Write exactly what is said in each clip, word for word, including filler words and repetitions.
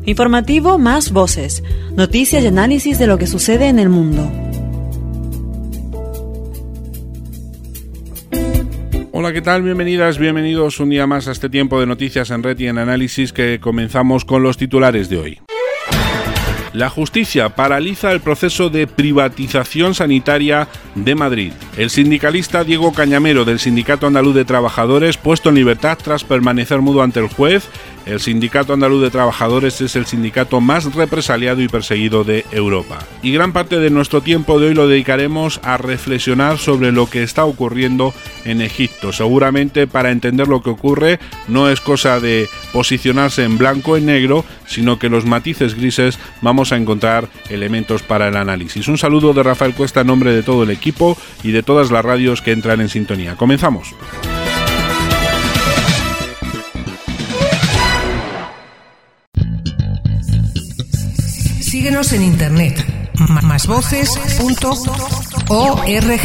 Informativo Más Voces. Noticias y análisis de lo que sucede en el mundo. Hola, ¿qué tal? Bienvenidas, bienvenidos un día más a este tiempo de noticias en red y en análisis que comenzamos con los titulares de hoy. La justicia paraliza el proceso de privatización sanitaria de Madrid. El sindicalista Diego Cañamero del Sindicato Andaluz de Trabajadores, puesto en libertad tras permanecer mudo ante el juez. El Sindicato Andaluz de Trabajadores es el sindicato más represaliado y perseguido de Europa. Y gran parte de nuestro tiempo de hoy lo dedicaremos a reflexionar sobre lo que está ocurriendo en Egipto. Seguramente para entender lo que ocurre no es cosa de posicionarse en blanco o en negro, sino que los matices grises vamos a encontrar elementos para el análisis. Un saludo de Rafael Cuesta en nombre de todo el equipo y de todas las radios que entran en sintonía. Comenzamos. Síguenos en internet, más voces punto org.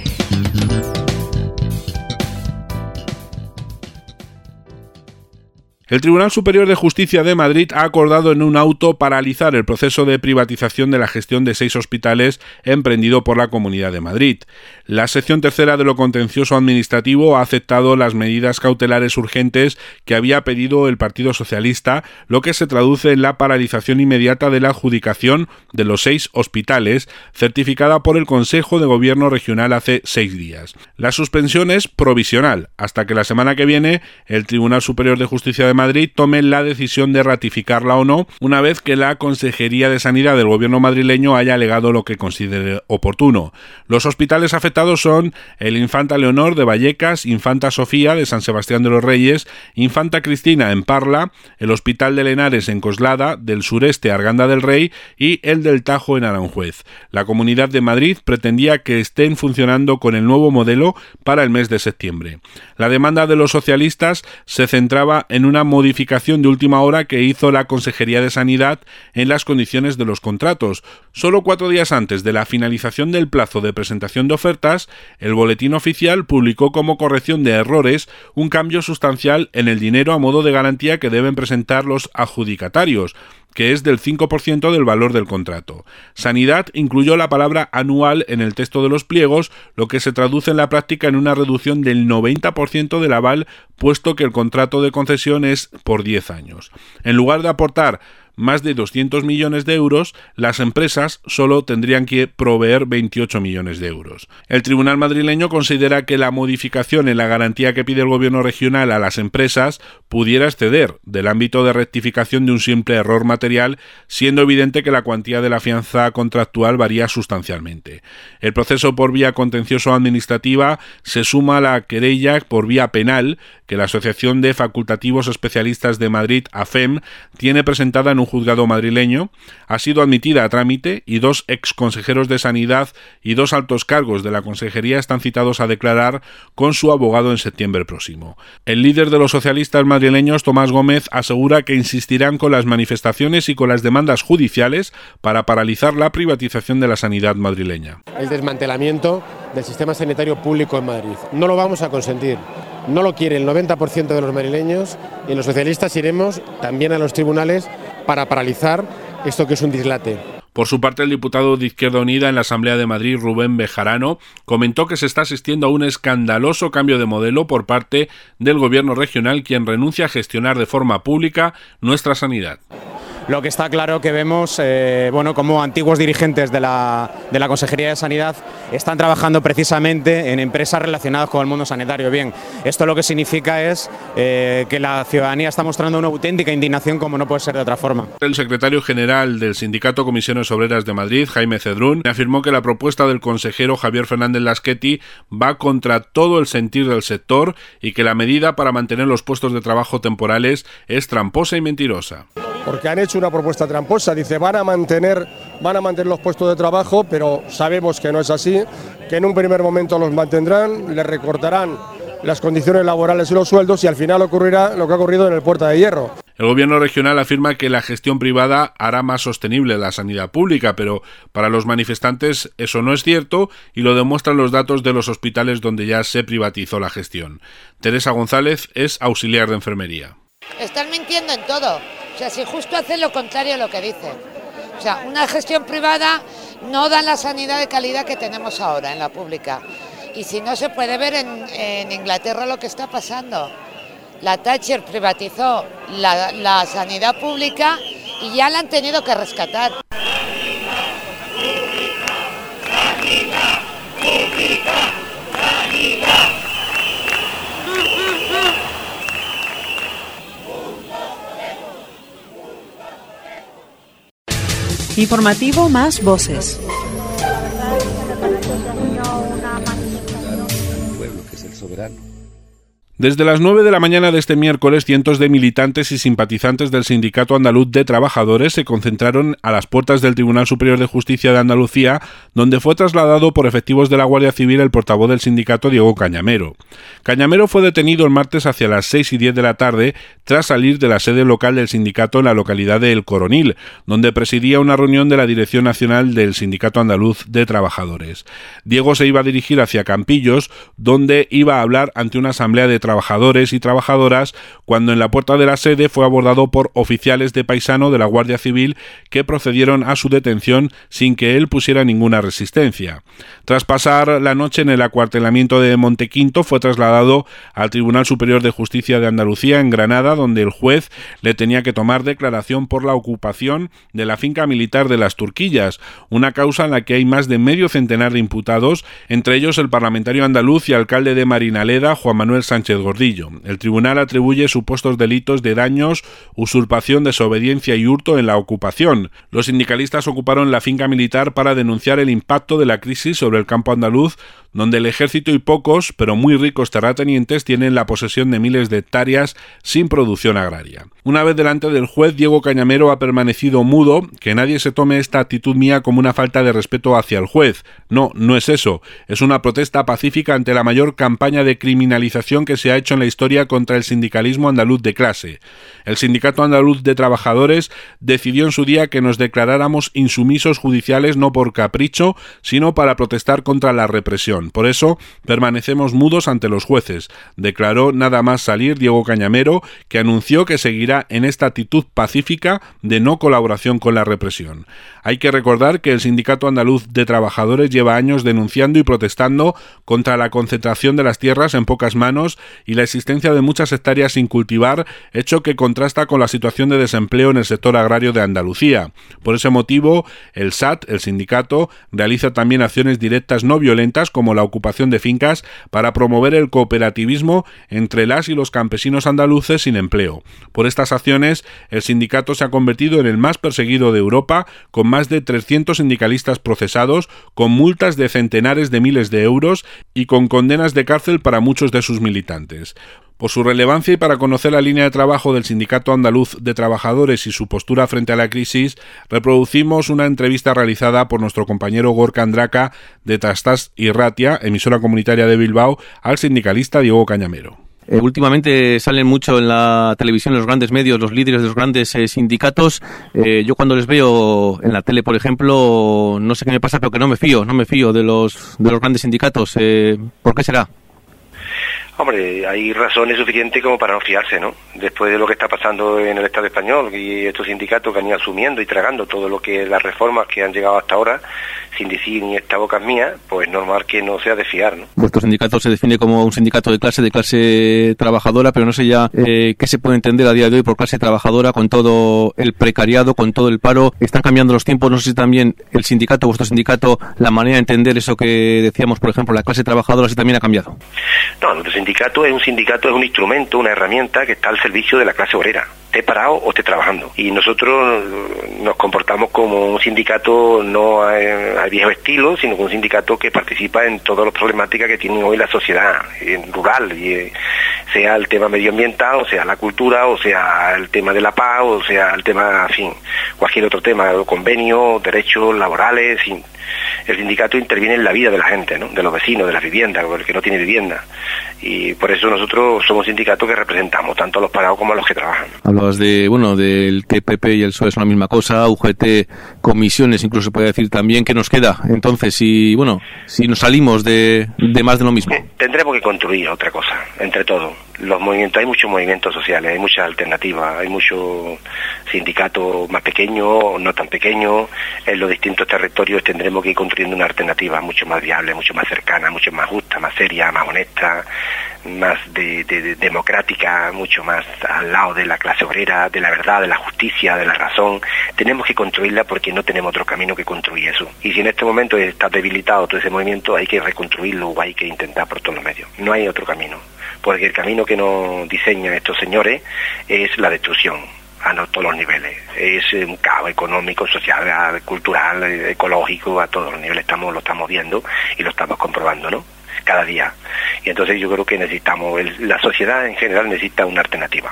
El Tribunal Superior de Justicia de Madrid ha acordado en un auto paralizar el proceso de privatización de la gestión de seis hospitales emprendido por la Comunidad de Madrid. La sección tercera de lo contencioso administrativo ha aceptado las medidas cautelares urgentes que había pedido el Partido Socialista, lo que se traduce en la paralización inmediata de la adjudicación de los seis hospitales, certificada por el Consejo de Gobierno Regional hace seis días. La suspensión es provisional, hasta que la semana que viene el Tribunal Superior de Justicia de Madrid tome la decisión de ratificarla o no, una vez que la Consejería de Sanidad del Gobierno madrileño haya alegado lo que considere oportuno. Los hospitales afectados son el Infanta Leonor de Vallecas, Infanta Sofía de San Sebastián de los Reyes, Infanta Cristina en Parla, el Hospital de Henares en Coslada, del Sureste Arganda del Rey y el del Tajo en Aranjuez. La Comunidad de Madrid pretendía que estén funcionando con el nuevo modelo para el mes de septiembre. La demanda de los socialistas se centraba en una modificación de última hora que hizo la Consejería de Sanidad en las condiciones de los contratos. Solo cuatro días antes de la finalización del plazo de presentación de ofertas, el Boletín Oficial publicó como corrección de errores un cambio sustancial en el dinero a modo de garantía que deben presentar los adjudicatarios, que es del cinco por ciento del valor del contrato. Sanidad incluyó la palabra anual en el texto de los pliegos, lo que se traduce en la práctica en una reducción del noventa por ciento del aval, puesto que el contrato de concesión es por diez años. En lugar de aportar más de doscientos millones de euros, las empresas solo tendrían que proveer veintiocho millones de euros. El Tribunal madrileño considera que la modificación en la garantía que pide el Gobierno regional a las empresas pudiera exceder del ámbito de rectificación de un simple error material, siendo evidente que la cuantía de la fianza contractual varía sustancialmente. El proceso por vía contencioso administrativa se suma a la querella por vía penal que la Asociación de Facultativos Especialistas de Madrid, A F E M, tiene presentada en un juzgado madrileño. Ha sido admitida a trámite y dos exconsejeros de Sanidad y dos altos cargos de la Consejería están citados a declarar con su abogado en septiembre próximo. El líder de los socialistas madrileños, Tomás Gómez, asegura que insistirán con las manifestaciones y con las demandas judiciales para paralizar la privatización de la sanidad madrileña. El desmantelamiento del sistema sanitario público en Madrid. No lo vamos a consentir. No lo quiere el noventa por ciento de los madrileños y los socialistas iremos también a los tribunales para paralizar esto que es un dislate. Por su parte, el diputado de Izquierda Unida en la Asamblea de Madrid, Rubén Bejarano, comentó que se está asistiendo a un escandaloso cambio de modelo por parte del Gobierno regional, quien renuncia a gestionar de forma pública nuestra sanidad. Lo que está claro que vemos, eh, bueno, como antiguos dirigentes de la, de la Consejería de Sanidad están trabajando precisamente en empresas relacionadas con el mundo sanitario. Bien, esto lo que significa es eh, que la ciudadanía está mostrando una auténtica indignación como no puede ser de otra forma. El secretario general del Sindicato Comisiones Obreras de Madrid, Jaime Cedrún, afirmó que la propuesta del consejero Javier Fernández Laschetti va contra todo el sentir del sector y que la medida para mantener los puestos de trabajo temporales es tramposa y mentirosa. Porque han hecho una propuesta tramposa, dice van a mantener van a mantener los puestos de trabajo, pero sabemos que no es así, que en un primer momento los mantendrán, les recortarán las condiciones laborales y los sueldos y al final ocurrirá lo que ha ocurrido en el Puerta de Hierro. El gobierno regional afirma que la gestión privada hará más sostenible la sanidad pública, pero para los manifestantes eso no es cierto y lo demuestran los datos de los hospitales donde ya se privatizó la gestión. Teresa González es auxiliar de enfermería. Están mintiendo en todo. sea, si justo hacen lo contrario a lo que dicen. O sea, una gestión privada no da la sanidad de calidad que tenemos ahora en la pública. Y si no, se puede ver en, en Inglaterra lo que está pasando. La Thatcher privatizó la, la sanidad pública y ya la han tenido que rescatar. Informativo Más Voces. Pueblo que es el soberano. Desde las nueve de la mañana de este miércoles, cientos de militantes y simpatizantes del Sindicato Andaluz de Trabajadores se concentraron a las puertas del Tribunal Superior de Justicia de Andalucía, donde fue trasladado por efectivos de la Guardia Civil el portavoz del sindicato, Diego Cañamero. Cañamero fue detenido el martes hacia las seis y diez de la tarde, tras salir de la sede local del sindicato en la localidad de El Coronil, donde presidía una reunión de la Dirección Nacional del Sindicato Andaluz de Trabajadores. Diego se iba a dirigir hacia Campillos, donde iba a hablar ante una asamblea de trabajadores y trabajadoras, cuando en la puerta de la sede fue abordado por oficiales de paisano de la Guardia Civil que procedieron a su detención sin que él pusiera ninguna resistencia. Tras pasar la noche en el acuartelamiento de Montequinto, fue trasladado al Tribunal Superior de Justicia de Andalucía en Granada, donde el juez le tenía que tomar declaración por la ocupación de la finca militar de Las Turquillas, una causa en la que hay más de medio centenar de imputados, entre ellos el parlamentario andaluz y alcalde de Marinaleda, Juan Manuel Sánchez Gordillo. El tribunal atribuye supuestos delitos de daños, usurpación, desobediencia y hurto en la ocupación. Los sindicalistas ocuparon la finca militar para denunciar el impacto de la crisis sobre el campo andaluz, donde el ejército y pocos, pero muy ricos terratenientes tienen la posesión de miles de hectáreas sin producción agraria. Una vez delante del juez, Diego Cañamero ha permanecido mudo. Que nadie se tome esta actitud mía como una falta de respeto hacia el juez. No, no es eso. Es una protesta pacífica ante la mayor campaña de criminalización que se ha hecho en la historia contra el sindicalismo andaluz de clase. El Sindicato Andaluz de Trabajadores decidió en su día que nos declaráramos insumisos judiciales no por capricho, sino para protestar contra la represión. Por eso permanecemos mudos ante los jueces, declaró nada más salir Diego Cañamero, que anunció que seguirá en esta actitud pacífica de no colaboración con la represión. Hay que recordar que el Sindicato Andaluz de Trabajadores lleva años denunciando y protestando contra la concentración de las tierras en pocas manos y la existencia de muchas hectáreas sin cultivar, hecho que contrasta con la situación de desempleo en el sector agrario de Andalucía. Por ese motivo, el S A T, el sindicato, realiza también acciones directas no violentas como la ocupación de fincas para promover el cooperativismo entre las y los campesinos andaluces sin empleo. Por estas acciones, el sindicato se ha convertido en el más perseguido de Europa, con más de trescientos sindicalistas procesados, con multas de centenares de miles de euros y con condenas de cárcel para muchos de sus militantes. Por su relevancia y para conocer la línea de trabajo del Sindicato Andaluz de Trabajadores y su postura frente a la crisis, reproducimos una entrevista realizada por nuestro compañero Gorka Andraka de Tastas y Ratia, emisora comunitaria de Bilbao, al sindicalista Diego Cañamero. Eh, últimamente salen mucho en la televisión los grandes medios, los líderes de los grandes eh, sindicatos. Eh, yo cuando les veo en la tele, por ejemplo, no sé qué me pasa, pero que no me fío, no me fío de los de los grandes sindicatos. Eh, ¿Por qué será? Hombre, hay razones suficientes como para no fiarse, ¿no? Después de lo que está pasando en el Estado español y estos sindicatos que han ido asumiendo y tragando todo lo que las reformas que han llegado hasta ahora, sin decir ni esta boca es mía, pues normal que no sea de fiar, ¿no? Vuestro sindicato se define como un sindicato de clase, de clase trabajadora, pero no sé ya eh, qué se puede entender a día de hoy por clase trabajadora con todo el precariado, con todo el paro. Están cambiando los tiempos, no sé si también el sindicato, vuestro sindicato, la manera de entender eso que decíamos, por ejemplo, la clase trabajadora, si también ha cambiado. No, nuestro sindicato es un sindicato, es un instrumento, una herramienta que está al servicio de la clase obrera, esté parado o esté trabajando. Y nosotros nos comportamos como un sindicato no a, a viejo estilo, sino como un sindicato que participa en todas las problemáticas que tiene hoy la sociedad en rural, y sea el tema medioambiental, o sea la cultura, o sea el tema de la paz, o sea el tema, en fin, cualquier otro tema, convenios, derechos laborales, sin... El sindicato interviene en la vida de la gente, ¿no? De los vecinos, de las viviendas, el que no tiene vivienda. Y por eso nosotros somos sindicatos que representamos tanto a los parados como a los que trabajan. Hablando Hablabas de, bueno, del que P P y el P S O E son la misma cosa, U G T, comisiones, incluso se puede decir también. ¿Qué nos queda entonces si, bueno, si nos salimos de, de más de lo mismo? Tendremos que construir otra cosa, entre todos. Los movimientos, hay muchos movimientos sociales, hay muchas alternativas, hay muchos sindicatos más pequeños, no tan pequeños. En los distintos territorios tendremos que ir construyendo una alternativa mucho más viable, mucho más cercana, mucho más justa, más seria, más honesta, más de, de, de democrática, mucho más al lado de la clase obrera, de la verdad, de la justicia, de la razón. Tenemos que construirla porque no tenemos otro camino que construir eso. Y si en este momento está debilitado todo ese movimiento, hay que reconstruirlo o hay que intentar por todos los medios. No hay otro camino, porque el camino que nos diseñan estos señores es la destrucción a no, todos los niveles. Es un caos económico, social, cultural, ecológico, a todos los niveles estamos lo estamos viendo y lo estamos comprobando, ¿no? Cada día. Y entonces yo creo que necesitamos, el, la sociedad en general necesita una alternativa.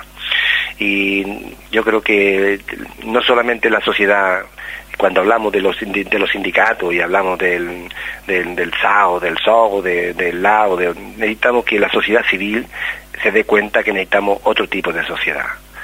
Y yo creo que no solamente la sociedad, cuando hablamos de los de los sindicatos y hablamos del del, del S A O, del S O G, de, del L A O, de, necesitamos que la sociedad civil se dé cuenta que necesitamos otro tipo de sociedad,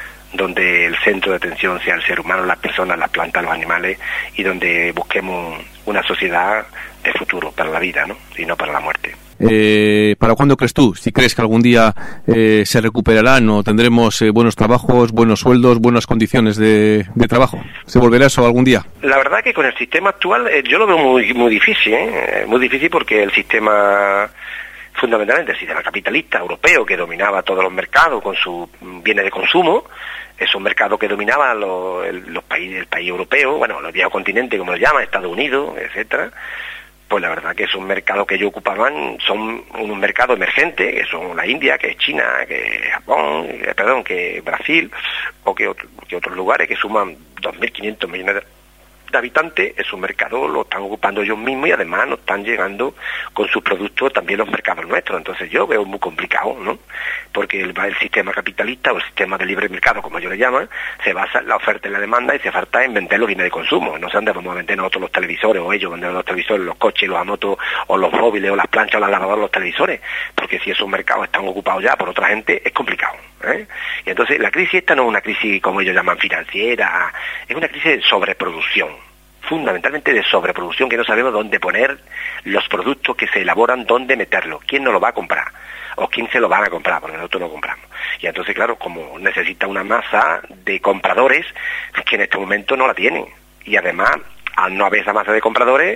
donde el centro de atención sea el ser humano, las personas, las plantas, los animales, y donde busquemos una sociedad de futuro para la vida, ¿no? Y no para la muerte. Eh, ¿Para cuándo crees tú? Si crees que algún día eh, se recuperarán o tendremos eh, buenos trabajos, buenos sueldos, buenas condiciones de, de trabajo. ¿Se volverá eso algún día? La verdad que con el sistema actual eh, yo lo veo muy muy difícil, ¿eh? Muy difícil porque el sistema, fundamentalmente el sistema capitalista europeo que dominaba todos los mercados con sus bienes de consumo, es un mercado que dominaba los, el, los países, el país europeo, bueno, los viejos continentes como lo llaman, Estados Unidos, etcétera. Pues la verdad que es un mercado que ellos ocupaban, son un mercado emergente, que son la India, que es China, que es Japón, que, perdón, que Brasil, o que, otro, que otros lugares que suman dos mil quinientos millones de, de habitantes. Es un mercado, lo están ocupando ellos mismos y además nos están llegando con sus productos también los mercados nuestros. Entonces yo veo muy complicado, ¿no? Porque el, el sistema capitalista o el sistema de libre mercado, como ellos le llaman, se basa en la oferta y la demanda y se falta en vender los bienes de consumo. No sé dónde vamos a vender nosotros los televisores o ellos vender los televisores, los coches, los motos o los móviles o las planchas o las lavadoras, los televisores. Porque si esos mercados están ocupados ya por otra gente, es complicado, ¿eh? Y entonces la crisis esta no es una crisis, como ellos llaman, financiera, es una crisis de sobreproducción. Fundamentalmente de sobreproducción, que no sabemos dónde poner los productos que se elaboran, dónde meterlos, quién nos lo va a comprar o quién se lo van a comprar, porque nosotros lo compramos. Y entonces, claro, como necesita una masa de compradores que en este momento no la tienen, y además al no haber esa masa de compradores,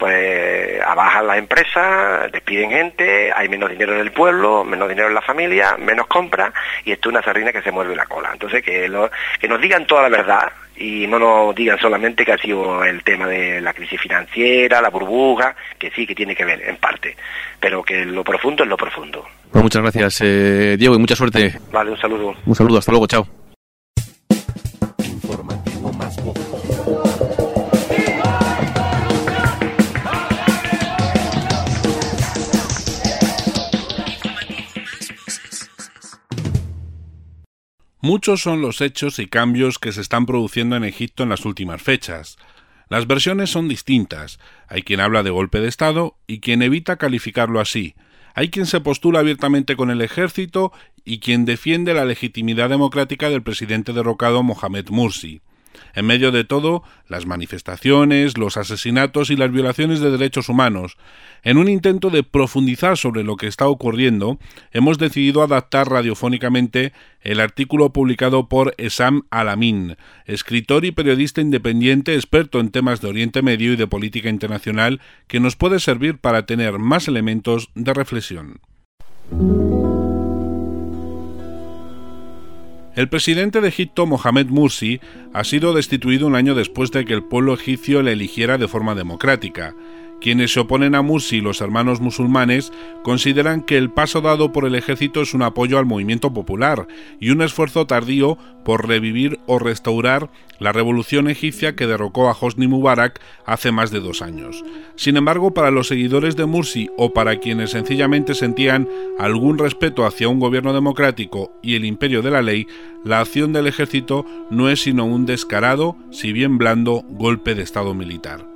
pues abajan las empresas, despiden gente, hay menos dinero en el pueblo, menos dinero en la familia, menos compras, y esto es una sardina que se mueve la cola. Entonces que, lo, que nos digan toda la verdad y no nos digan solamente que ha sido el tema de la crisis financiera, la burbuja, que sí, que tiene que ver en parte, pero que lo profundo es lo profundo. Pues muchas gracias, eh, Diego, y mucha suerte. Vale, un saludo. Un saludo, hasta luego, chao. Informativo Más Voces. Muchos son los hechos y cambios que se están produciendo en Egipto en las últimas fechas. Las versiones son distintas. Hay quien habla de golpe de Estado y quien evita calificarlo así. Hay quien se postula abiertamente con el ejército y quien defiende la legitimidad democrática del presidente derrocado Mohamed Morsi. En medio de todo, las manifestaciones, los asesinatos y las violaciones de derechos humanos. En un intento de profundizar sobre lo que está ocurriendo, hemos decidido adaptar radiofónicamente el artículo publicado por Essam Al-Amin, escritor y periodista independiente experto en temas de Oriente Medio y de política internacional, que nos puede servir para tener más elementos de reflexión. El presidente de Egipto, Mohamed Morsi, ha sido destituido un año después de que el pueblo egipcio le eligiera de forma democrática. Quienes se oponen a Morsi y los hermanos musulmanes consideran que el paso dado por el ejército es un apoyo al movimiento popular y un esfuerzo tardío por revivir o restaurar la revolución egipcia que derrocó a Hosni Mubarak hace más de dos años. Sin embargo, para los seguidores de Morsi o para quienes sencillamente sentían algún respeto hacia un gobierno democrático y el imperio de la ley, la acción del ejército no es sino un descarado, si bien blando, golpe de estado militar.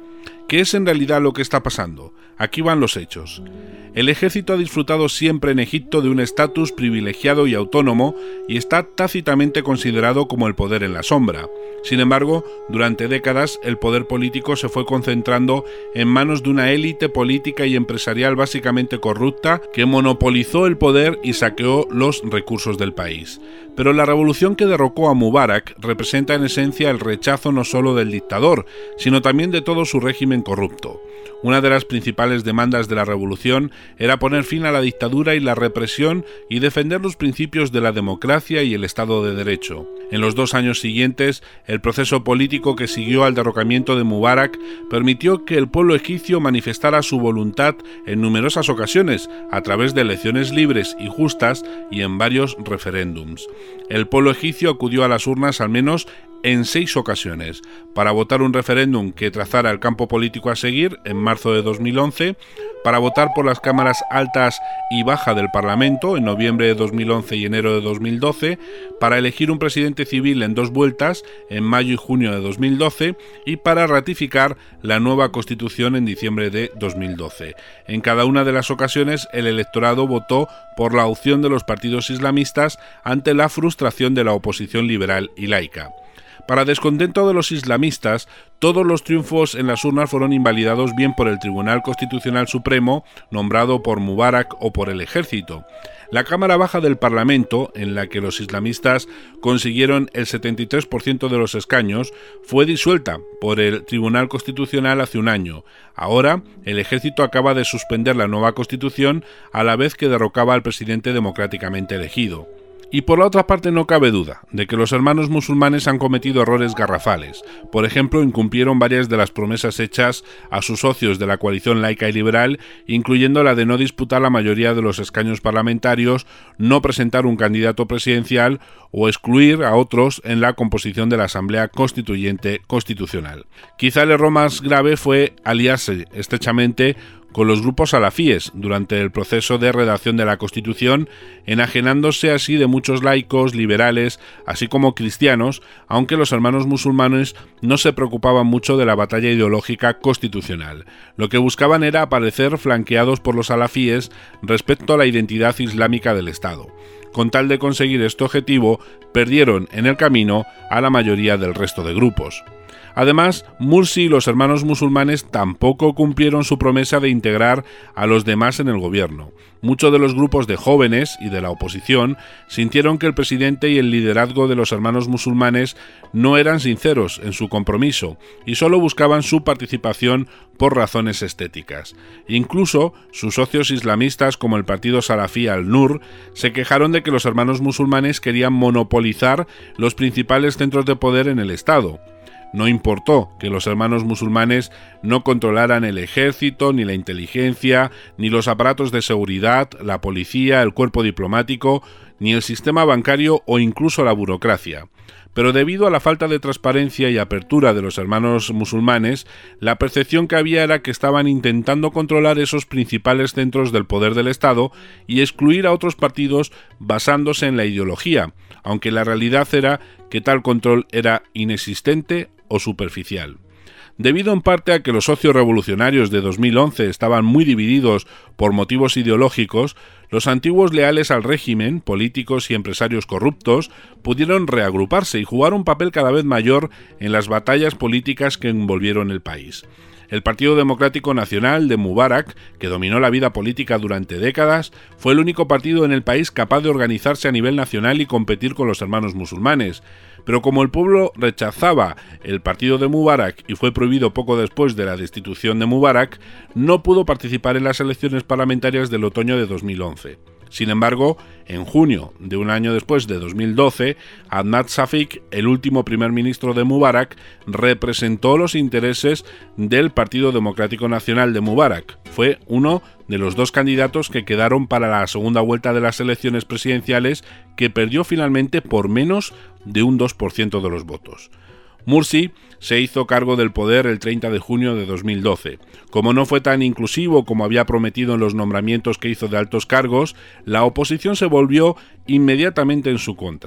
¿Qué es en realidad lo que está pasando? Aquí van los hechos. El ejército ha disfrutado siempre en Egipto de un estatus privilegiado y autónomo y está tácitamente considerado como el poder en la sombra. Sin embargo, durante décadas el poder político se fue concentrando en manos de una élite política y empresarial básicamente corrupta que monopolizó el poder y saqueó los recursos del país. Pero la revolución que derrocó a Mubarak representa en esencia el rechazo no solo del dictador, sino también de todo su régimen corrupto. Una de las principales demandas de la revolución era poner fin a la dictadura y la represión y defender los principios de la democracia y el Estado de Derecho. En los dos años siguientes, el proceso político que siguió al derrocamiento de Mubarak permitió que el pueblo egipcio manifestara su voluntad en numerosas ocasiones, a través de elecciones libres y justas y en varios referéndums. El pueblo egipcio acudió a las urnas al menos en seis ocasiones, para votar un referéndum que trazara el campo político a seguir en marzo de dos mil once, para votar por las cámaras altas y baja del Parlamento en noviembre de dos mil once y enero de dos mil doce, para elegir un presidente civil en dos vueltas en mayo y junio de dos mil doce y para ratificar la nueva Constitución en diciembre de dos mil doce. En cada una de las ocasiones el electorado votó por la opción de los partidos islamistas ante la frustración de la oposición liberal y laica. Para descontento de los islamistas, todos los triunfos en las urnas fueron invalidados bien por el Tribunal Constitucional Supremo, nombrado por Mubarak, o por el ejército. La Cámara Baja del Parlamento, en la que los islamistas consiguieron el setenta y tres por ciento de los escaños, fue disuelta por el Tribunal Constitucional hace un año. Ahora, el ejército acaba de suspender la nueva Constitución a la vez que derrocaba al presidente democráticamente elegido. Y por la otra parte no cabe duda de que los hermanos musulmanes han cometido errores garrafales. Por ejemplo, incumplieron varias de las promesas hechas a sus socios de la coalición laica y liberal, incluyendo la de no disputar la mayoría de los escaños parlamentarios, no presentar un candidato presidencial o excluir a otros en la composición de la Asamblea Constituyente Constitucional. Quizá el error más grave fue aliarse estrechamente con los grupos salafíes durante el proceso de redacción de la Constitución, enajenándose así de muchos laicos, liberales, así como cristianos, aunque los hermanos musulmanes no se preocupaban mucho de la batalla ideológica constitucional. Lo que buscaban era aparecer flanqueados por los salafíes respecto a la identidad islámica del Estado. Con tal de conseguir este objetivo, perdieron en el camino a la mayoría del resto de grupos. Además, Mursi y los hermanos musulmanes tampoco cumplieron su promesa de integrar a los demás en el gobierno. Muchos de los grupos de jóvenes y de la oposición sintieron que el presidente y el liderazgo de los hermanos musulmanes no eran sinceros en su compromiso y solo buscaban su participación por razones estéticas. Incluso sus socios islamistas, como el partido salafí Al-Nur, se quejaron de que los hermanos musulmanes querían monopolizar los principales centros de poder en el Estado. No importó que los hermanos musulmanes no controlaran el ejército, ni la inteligencia, ni los aparatos de seguridad, la policía, el cuerpo diplomático, ni el sistema bancario o incluso la burocracia. Pero debido a la falta de transparencia y apertura de los hermanos musulmanes, la percepción que había era que estaban intentando controlar esos principales centros del poder del Estado y excluir a otros partidos basándose en la ideología, aunque la realidad era que tal control era inexistente o superficial. Debido en parte a que los socios revolucionarios de dos mil once estaban muy divididos por motivos ideológicos, los antiguos leales al régimen, políticos y empresarios corruptos, pudieron reagruparse y jugar un papel cada vez mayor en las batallas políticas que envolvieron el país. El Partido Democrático Nacional de Mubarak, que dominó la vida política durante décadas, fue el único partido en el país capaz de organizarse a nivel nacional y competir con los hermanos musulmanes. Pero como el pueblo rechazaba el partido de Mubarak y fue prohibido poco después de la destitución de Mubarak, no pudo participar en las elecciones parlamentarias del otoño de dos mil once. Sin embargo, en junio de un año después de dos mil doce, Ahmad Shafik, el último primer ministro de Mubarak, representó los intereses del Partido Democrático Nacional de Mubarak. Fue uno de los dos candidatos que quedaron para la segunda vuelta de las elecciones presidenciales, que perdió finalmente por menos de un dos por ciento de los votos. Mursi se hizo cargo del poder el treinta de junio de dos mil doce. Como no fue tan inclusivo como había prometido en los nombramientos que hizo de altos cargos, la oposición se volvió inmediatamente en su contra.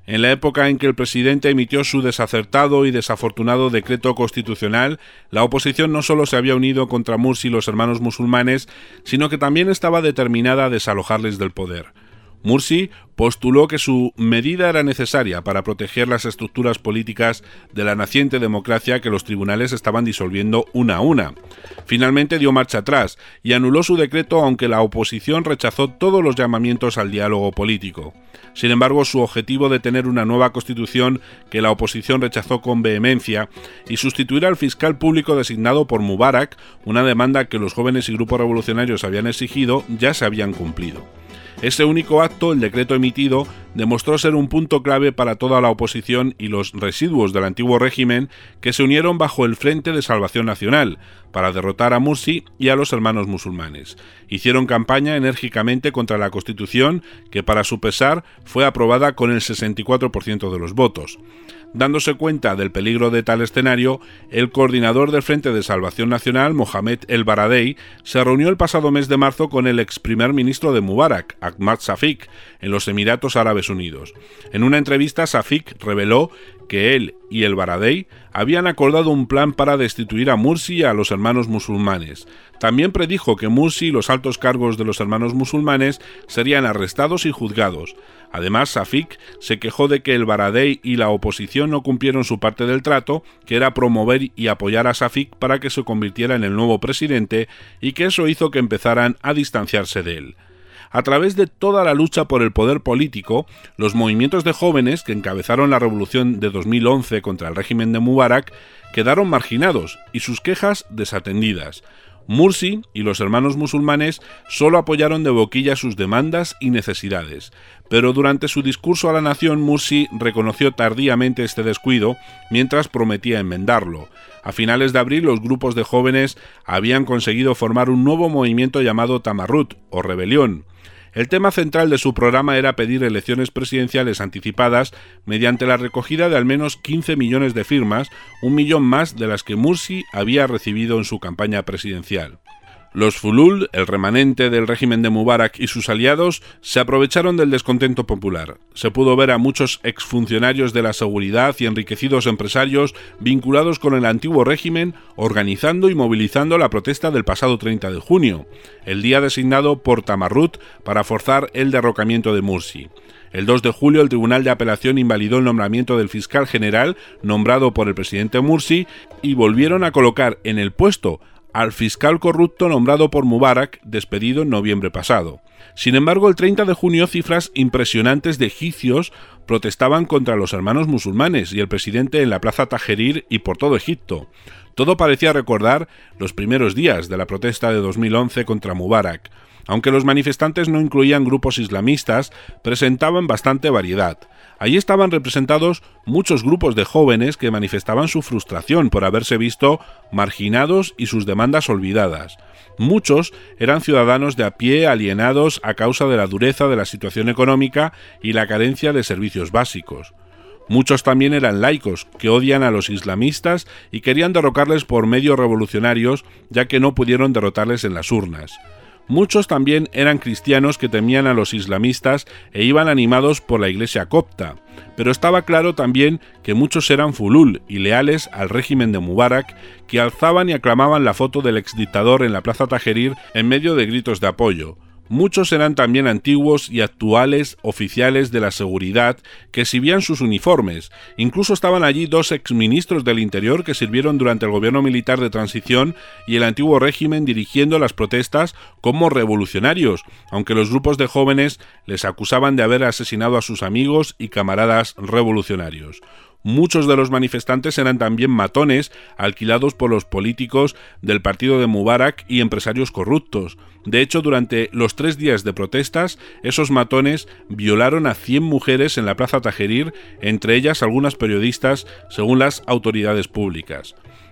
En la época en que el presidente emitió su desacertado y desafortunado decreto constitucional, la oposición no solo se había unido contra Mursi y los hermanos musulmanes, sino que también estaba determinada a desalojarles del poder. Mursi postuló que su medida era necesaria para proteger las estructuras políticas de la naciente democracia que los tribunales estaban disolviendo una a una. Finalmente dio marcha atrás y anuló su decreto, aunque la oposición rechazó todos los llamamientos al diálogo político. Sin embargo, su objetivo de tener una nueva constitución que la oposición rechazó con vehemencia y sustituir al fiscal público designado por Mubarak, una demanda que los jóvenes y grupos revolucionarios habían exigido, ya se habían cumplido. Ese único acto, el decreto emitido, demostró ser un punto clave para toda la oposición y los residuos del antiguo régimen que se unieron bajo el Frente de Salvación Nacional para derrotar a Mursi y a los hermanos musulmanes. Hicieron campaña enérgicamente contra la Constitución, que para su pesar fue aprobada con el sesenta y cuatro por ciento de los votos. Dándose cuenta del peligro de tal escenario, el coordinador del Frente de Salvación Nacional, Mohamed El Baradei, se reunió el pasado mes de marzo con el ex primer ministro de Mubarak, Ahmad Shafik, en los Emiratos Árabes Unidos. En una entrevista, Shafik reveló que él y El Baradei habían acordado un plan para destituir a Mursi y a los hermanos musulmanes. También predijo que Mursi y los altos cargos de los hermanos musulmanes serían arrestados y juzgados. Además, Shafik se quejó de que El Baradei y la oposición no cumplieron su parte del trato, que era promover y apoyar a Shafik para que se convirtiera en el nuevo presidente, y que eso hizo que empezaran a distanciarse de él. A través de toda la lucha por el poder político, los movimientos de jóvenes que encabezaron la revolución de dos mil once contra el régimen de Mubarak quedaron marginados y sus quejas desatendidas. Mursi y los hermanos musulmanes solo apoyaron de boquilla sus demandas y necesidades, pero durante su discurso a la nación Mursi reconoció tardíamente este descuido mientras prometía enmendarlo. A finales de abril, los grupos de jóvenes habían conseguido formar un nuevo movimiento llamado Tamarrut, o Rebelión. El tema central de su programa era pedir elecciones presidenciales anticipadas mediante la recogida de al menos quince millones de firmas, un millón más de las que Mursi había recibido en su campaña presidencial. Los Fulul, el remanente del régimen de Mubarak y sus aliados, se aprovecharon del descontento popular. Se pudo ver a muchos exfuncionarios de la seguridad y enriquecidos empresarios vinculados con el antiguo régimen organizando y movilizando la protesta del pasado treinta de junio, el día designado por Tamarrut para forzar el derrocamiento de Mursi. El dos de julio, el Tribunal de Apelación invalidó el nombramiento del fiscal general nombrado por el presidente Mursi y volvieron a colocar en el puesto al fiscal corrupto nombrado por Mubarak, despedido en noviembre pasado. Sin embargo, el treinta de junio cifras impresionantes de egipcios protestaban contra los hermanos musulmanes y el presidente en la plaza Tahrir y por todo Egipto. Todo parecía recordar los primeros días de la protesta de dos mil once contra Mubarak. Aunque los manifestantes no incluían grupos islamistas, presentaban bastante variedad. Allí estaban representados muchos grupos de jóvenes que manifestaban su frustración por haberse visto marginados y sus demandas olvidadas. Muchos eran ciudadanos de a pie alienados a causa de la dureza de la situación económica y la carencia de servicios básicos. Muchos también eran laicos, que odian a los islamistas y querían derrocarles por medios revolucionarios, ya que no pudieron derrotarles en las urnas. Muchos también eran cristianos que temían a los islamistas e iban animados por la iglesia copta, pero estaba claro también que muchos eran fulul y leales al régimen de Mubarak, que alzaban y aclamaban la foto del exdictador en la plaza Tahrir en medio de gritos de apoyo. Muchos eran también antiguos y actuales oficiales de la seguridad que exhibían sus uniformes. Incluso estaban allí dos exministros del Interior que sirvieron durante el gobierno militar de transición y el antiguo régimen dirigiendo las protestas como revolucionarios, aunque los grupos de jóvenes les acusaban de haber asesinado a sus amigos y camaradas revolucionarios. Muchos de los manifestantes eran también matones alquilados por los políticos del partido de Mubarak y empresarios corruptos. De hecho, durante los tres días de protestas, esos matones violaron a cien mujeres en la plaza Tahrir, entre ellas algunas periodistas, según las autoridades públicas.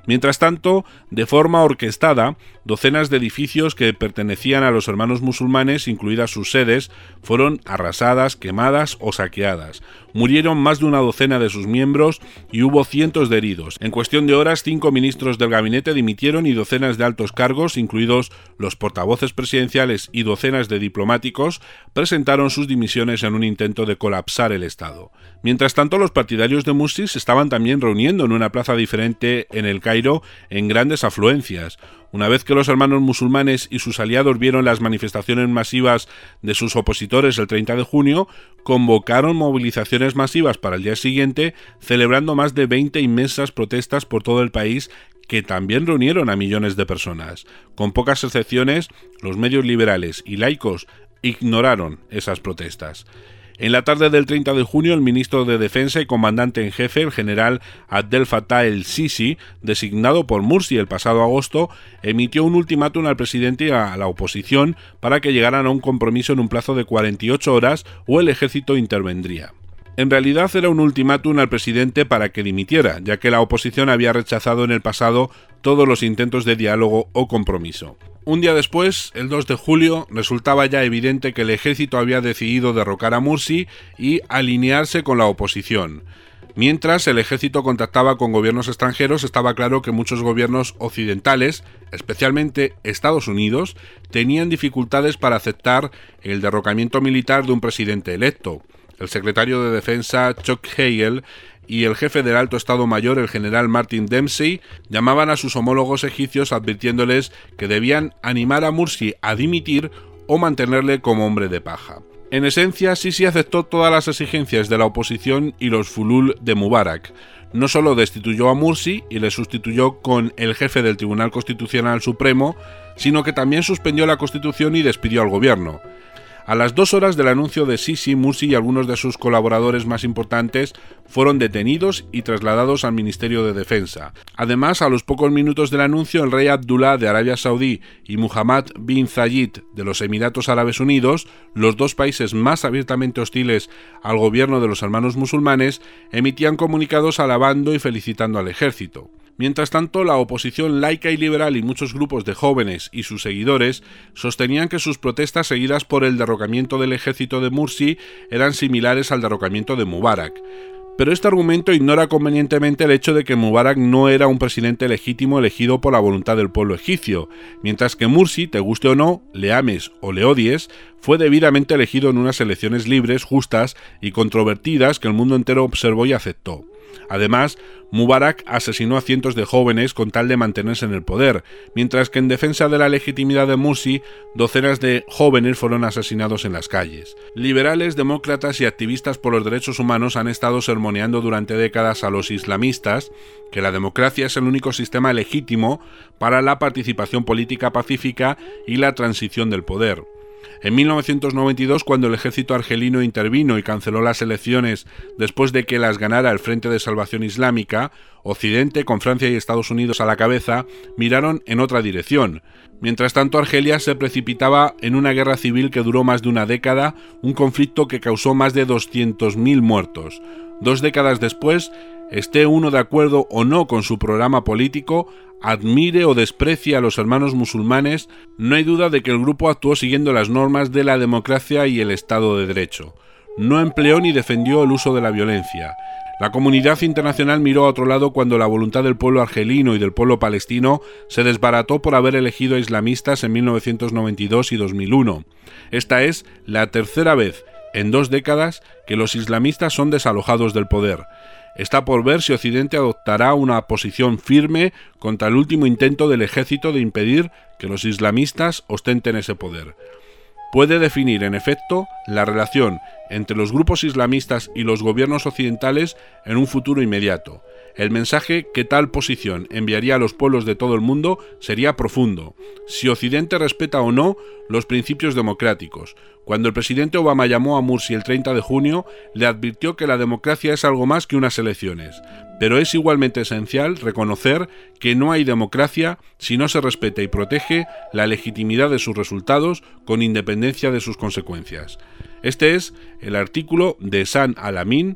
Mientras tanto, de forma orquestada, docenas de edificios que pertenecían a los hermanos musulmanes, incluidas sus sedes, fueron arrasadas, quemadas o saqueadas. Murieron más de una docena de sus miembros y hubo cientos de heridos. En cuestión de horas, cinco ministros del gabinete dimitieron y docenas de altos cargos, incluidos los portavoces presidenciales y docenas de diplomáticos, presentaron sus dimisiones en un intento de colapsar el Estado. Mientras tanto, los partidarios de Mursi se estaban también reuniendo en una plaza diferente en el Cairo en grandes afluencias. Una vez que los hermanos musulmanes y sus aliados vieron las manifestaciones masivas de sus opositores el treinta de junio, convocaron movilizaciones masivas para el día siguiente, celebrando más de veinte inmensas protestas por todo el país que también reunieron a millones de personas. Con pocas excepciones, los medios liberales y laicos ignoraron esas protestas. En la tarde del treinta de junio, el ministro de Defensa y comandante en jefe, el general Abdel Fattah el-Sisi, designado por Mursi el pasado agosto, emitió un ultimátum al presidente y a la oposición para que llegaran a un compromiso en un plazo de cuarenta y ocho horas o el ejército intervendría. En realidad era un ultimátum al presidente para que dimitiera, ya que la oposición había rechazado en el pasado todos los intentos de diálogo o compromiso. Un día después, el dos de julio, resultaba ya evidente que el ejército había decidido derrocar a Mursi y alinearse con la oposición. Mientras el ejército contactaba con gobiernos extranjeros, estaba claro que muchos gobiernos occidentales, especialmente Estados Unidos, tenían dificultades para aceptar el derrocamiento militar de un presidente electo. El secretario de Defensa, Chuck Hagel, y el jefe del Alto Estado Mayor, el general Martin Dempsey, llamaban a sus homólogos egipcios advirtiéndoles que debían animar a Mursi a dimitir o mantenerle como hombre de paja. En esencia, Sisi aceptó todas las exigencias de la oposición y los fulul de Mubarak. No solo destituyó a Mursi y le sustituyó con el jefe del Tribunal Constitucional Supremo, sino que también suspendió la Constitución y despidió al gobierno. A las dos horas del anuncio de Sisi, Mursi y algunos de sus colaboradores más importantes fueron detenidos y trasladados al Ministerio de Defensa. Además, a los pocos minutos del anuncio, el rey Abdullah de Arabia Saudí y Muhammad bin Zayed de los Emiratos Árabes Unidos, los dos países más abiertamente hostiles al gobierno de los hermanos musulmanes, emitían comunicados alabando y felicitando al ejército. Mientras tanto, la oposición laica y liberal y muchos grupos de jóvenes y sus seguidores sostenían que sus protestas seguidas por el derrocamiento del ejército de Mursi eran similares al derrocamiento de Mubarak. Pero este argumento ignora convenientemente el hecho de que Mubarak no era un presidente legítimo elegido por la voluntad del pueblo egipcio, mientras que Mursi, te guste o no, le ames o le odies, fue debidamente elegido en unas elecciones libres, justas y controvertidas que el mundo entero observó y aceptó. Además, Mubarak asesinó a cientos de jóvenes con tal de mantenerse en el poder, mientras que en defensa de la legitimidad de Mursi, docenas de jóvenes fueron asesinados en las calles. Liberales, demócratas y activistas por los derechos humanos han estado sermoneando durante décadas a los islamistas que la democracia es el único sistema legítimo para la participación política pacífica y la transición del poder. En mil novecientos noventa y dos, cuando el ejército argelino intervino y canceló las elecciones después de que las ganara el Frente de Salvación Islámica, Occidente, con Francia y Estados Unidos a la cabeza, miraron en otra dirección. Mientras tanto, Argelia se precipitaba en una guerra civil que duró más de una década, un conflicto que causó más de doscientos mil muertos. Dos décadas después, esté uno de acuerdo o no con su programa político, admire o desprecie a los hermanos musulmanes, no hay duda de que el grupo actuó siguiendo las normas de la democracia y el Estado de Derecho. No empleó ni defendió el uso de la violencia. La comunidad internacional miró a otro lado cuando la voluntad del pueblo argelino y del pueblo palestino se desbarató por haber elegido a islamistas en mil novecientos noventa y dos y dos mil uno. Esta es la tercera vez en dos décadas que los islamistas son desalojados del poder. Está por ver si Occidente adoptará una posición firme contra el último intento del ejército de impedir que los islamistas ostenten ese poder. Puede definir, en efecto, la relación entre los grupos islamistas y los gobiernos occidentales en un futuro inmediato. El mensaje que tal posición enviaría a los pueblos de todo el mundo sería profundo. Si Occidente respeta o no los principios democráticos. Cuando el presidente Obama llamó a Mursi el treinta de junio, le advirtió que la democracia es algo más que unas elecciones. Pero es igualmente esencial reconocer que no hay democracia si no se respeta y protege la legitimidad de sus resultados con independencia de sus consecuencias. Este es el artículo de San Al-Amin,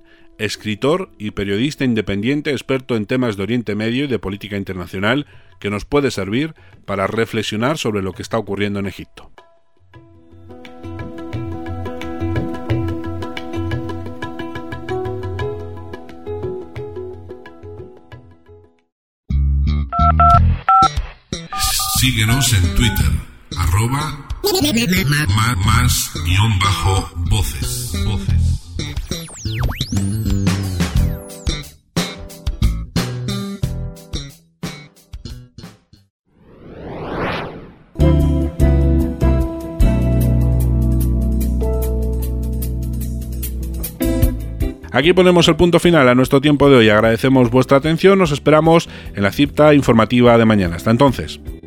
escritor y periodista independiente experto en temas de Oriente Medio y de política internacional, que nos puede servir para reflexionar sobre lo que está ocurriendo en Egipto. Síguenos en Twitter, arroba más guión bajo voces. voces. Aquí ponemos el punto final a nuestro tiempo de hoy. Agradecemos vuestra atención. Nos esperamos en la cita informativa de mañana. Hasta entonces.